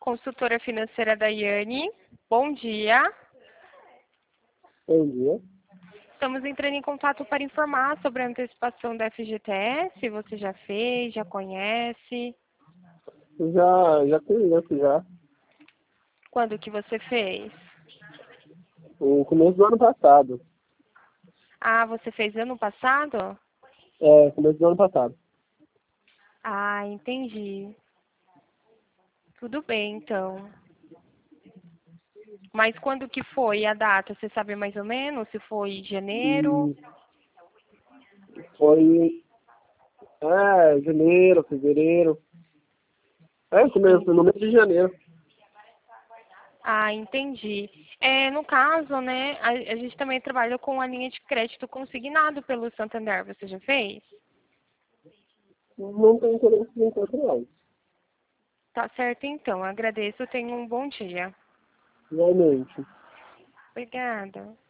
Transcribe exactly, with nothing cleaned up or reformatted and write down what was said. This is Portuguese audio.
consultora financeira da Yane. Bom dia. Bom dia. Estamos entrando em contato para informar sobre a antecipação da F G T S. Você já fez, já conhece? Já, já conheço já. Quando que você fez? O começo do ano passado. Ah, você fez ano passado? É, começo do ano passado. Ah, entendi. Tudo bem, então. Mas quando que foi a data? Você sabe mais ou menos? Se foi janeiro? E foi, é, janeiro, fevereiro. É, começo, no mês de janeiro. Ah, entendi. É, no caso, né, a, a gente também trabalha com a linha de crédito consignado pelo Santander. Você já fez? Não tem interesse em encontro, não. Tá certo, então. Agradeço. Tenha um bom dia. Realmente. Obrigada.